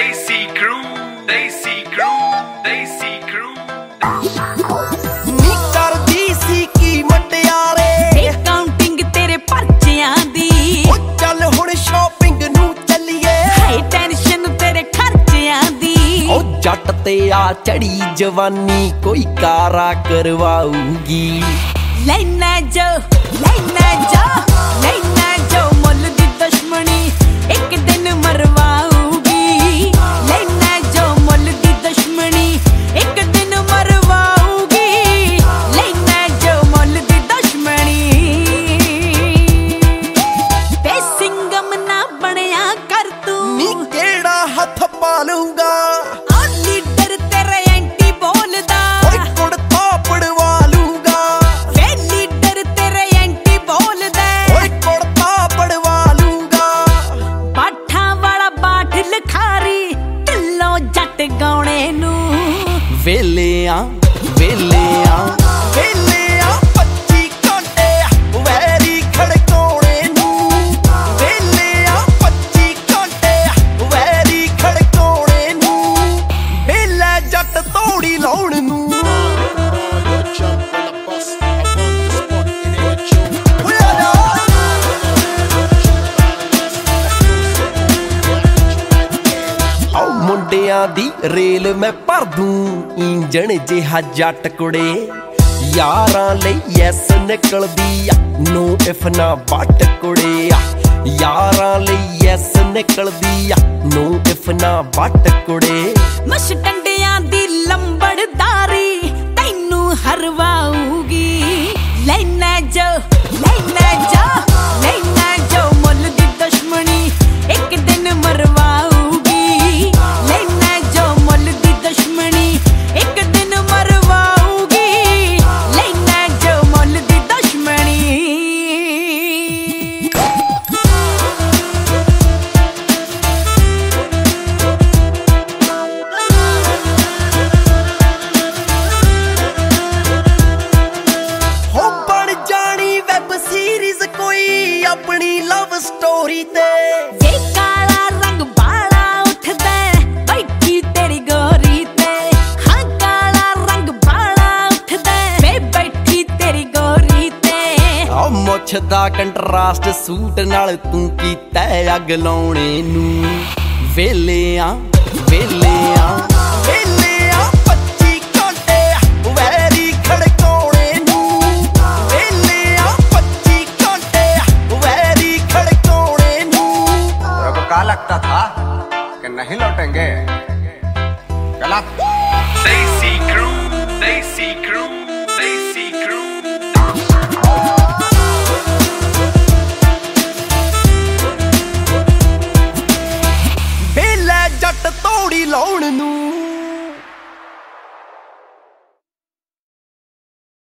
Desi Crew, Desi Crew, Desi Crew। ਨੀ ਕਰਦੀ ਸੀ ਕੀ ਮਟਿਆਰੇ counting ਤੇਰੇ ਪਰਚਿਆਂ ਦੀ ਉਹ ਚੱਲ ਹੁਣ ਸ਼ਾਪਿੰਗ ਨੂੰ ਚੱਲੀਏ ਹਾਈ ਟੈਨਸ਼ਨ ਤੇਰੇ ਖਰਚਿਆਂ ਦੀ ਉਹ ਜੱਟ ਤੇ ਆ ਚੜੀ ਜਵਾਨੀ ਕੋਈ ਕਾਰਾ ਕਰਵਾਊਗੀ ਲੈਣਾ ਜੋ ਮੁੱਲ ਦੀ ਦੁਸ਼ਮਣੀ ਇੱਕ ਦਿਨ ਮਰਵਾਊਗੀ ਲੈਣਾ ਜੋ ਮੁੱਲ ਦੀ ਦੁਸ਼ਮਣੀ ਇੱਕ ਦਿਨ ਮਰਵਾਊਗੀ ਲੈਣਾ ਜੋ ਮੁੱਲ ਦੀ ਦੁਸ਼ਮਣੀ ਤੇ ਸਿੰਗਮ ਨਾ ਬਣਿਆ ਕਰ ਤੂੰ ਨੀ ਕਿਹੜਾ ਹੱਥ ਪਾ ਲੂੰਗਾ ਆ ਲੀਡਰ ਤੇਰੇ ਐਂਟੀ ਬੋਲਦਾ ਓਏ ਕੁੜਤਾ ਪੜਵਾ ਲੂੰਗਾ ਵੇ ਲੀਡਰ ਤੇਰੇ ਐਂਟੀ ਬੋਲਦਾ ਓਏ ਕੁੜਤਾ ਪੜਵਾ ਲੂੰਗਾ ਬਾਠਾਂ ਵਾਲਾ ਬਾਠ ਲਖਾਰੀ ਢਿੱਲੋਂ ਜੱਟ ਗਾਉਣੇ ਨੂੰ ਵੇਲੇ ਆ 25 ਘੰਟੇ ਵੈਰੀ ਖੜਕਾਉਣੇ ਨੂੰ ਵੇਲੇ ਆ 25 ਘੰਟੇ ਵੈਰੀ ਖੜਕਾਉਣੇ ਨੂੰ ਵੇਲੇ ਜੱਟ ਤੋੜੀ ਲਾਉਣ ਨੂੰ ਆਓ ਮੁੰਡਿਆਂ ਦੀ ਰੇਲ ਮੈਂ ਭਰ ਦੂੰ ਇੰਜਣ ਜਿਹਾ ਜੱਟ ਕੁੜੇ ਯਾਰਾਂ ਲਈ ਐਸ ਨਿਕਲਦੀ ਆ ਨੋ ਇਫ ਨਾ ਬੱਟ ਕੁੜੇ ਯਾਰਾਂ ਲਈ ਐਸ ਨਿਕਲਦੀ ਆ ਨੋ ਇਫ ਨਾ ਬੱਟ ਕੁੜੇ ਮਸ਼ ਟੰਡਿਆਂ ਦੀ ਲੰਬੜਦਾਰੀ ਤੈਨੂੰ ਹਰਵਾਊਗੀ ਲੈਣਾ ਜੋ ਮੁੱਲ ਦੀ ਦੁਸ਼ਮਣੀ ਇੱਕ ਦਿਨ ਮਰਵਾਊਗੀ ਲੈਣਾ ਜੋ ਮੁੱਲ ਦੀ ਦੁਸ਼ਮਣੀ ਇੱਕ ਦਿਨ ਮਰਵਾਊਗੀ ਲੈਣਾ ਜੋ ਮੁੱਲ ਦੀ ਦੁਸ਼ਮਣੀ ਹੋ ਬਣ ਜਾਣੀ ਵੈਬ ਸੀਰੀਜ਼ ਕੋਈ ਆਪਣੀ ਲਵ ਸਟੋਰੀ ਤੇ ਜੇ ਕਾਲਾ ਰੰਗ ਬਾਲਾ ਉੱਠਦਾ ਬੈਠੀ ਤੇਰੀ ਗੋਰੀ ਤੇ ਹਾਂ ਕਾਲਾ ਰੰਗ ਬਾਲਾ ਉੱਠਦਾ ਵੇ ਬੈਠੀ ਤੇਰੀ ਗੋਰੀ ਤੇ ਆ ਮੁੱਛ ਦਾ ਕੰਟਰਾਸਟ ਸੂਟ ਨਾਲ ਤੂੰ ਕੀਤਾ ਅੱਗ ਲਾਉਣੇ ਨੂੰ ਵੇਲੇ ਆ 25 ਘੰਟੇ ਵੈਰੀ ਖੜਕਾਉਣੇ ਨੂੰ ਵੇਲੇ ਆ 25 ਘੰਟੇ ਵੈਰੀ ਖੜਕਾਉਣੇ ਨੂੰ तेरे को क्या लगता था कि नहीं लौटेंगे? गलत। Desi Crew, Desi Crew, Desi Crew। ਵੇਲੇ ਜੱਟ ਤੋੜੀ ਲਾਉਣ ਨੂੰ